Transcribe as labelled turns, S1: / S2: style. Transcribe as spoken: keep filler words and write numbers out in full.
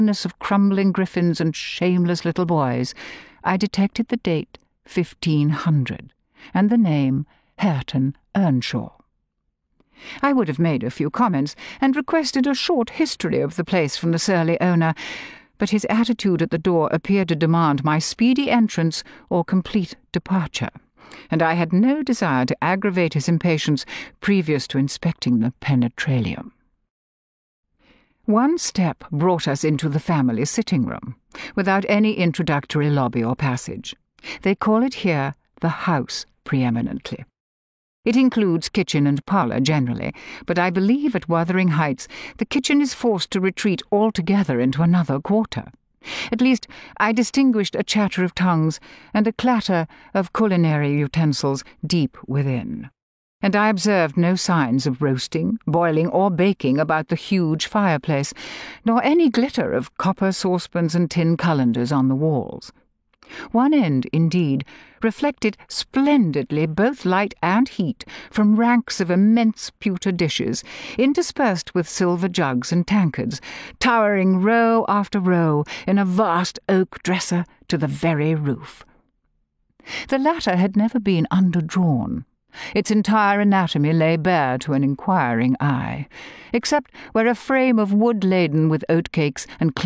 S1: of crumbling griffins and shameless little boys, I detected the date fifteen hundred and the name Hareton Earnshaw. I would have made a few comments and requested a short history of the place from the surly owner, but his attitude at the door appeared to demand my speedy entrance or complete departure, and I had no desire to aggravate his impatience previous to inspecting the penetralium. One step brought us into the family sitting-room, without any introductory lobby or passage. They call it here the house preeminently. It includes kitchen and parlour generally, but I believe at Wuthering Heights the kitchen is forced to retreat altogether into another quarter. At least I distinguished a chatter of tongues and a clatter of culinary utensils deep within, and I observed no signs of roasting, boiling, or baking about the huge fireplace, nor any glitter of copper saucepans and tin cullenders on the walls. One end, indeed, reflected splendidly both light and heat from ranks of immense pewter dishes, interspersed with silver jugs and tankards, towering row after row in a vast oak dresser to the very roof. The latter had never been underdrawn. Its entire anatomy lay bare to an inquiring eye, except where a frame of wood laden with oatcakes and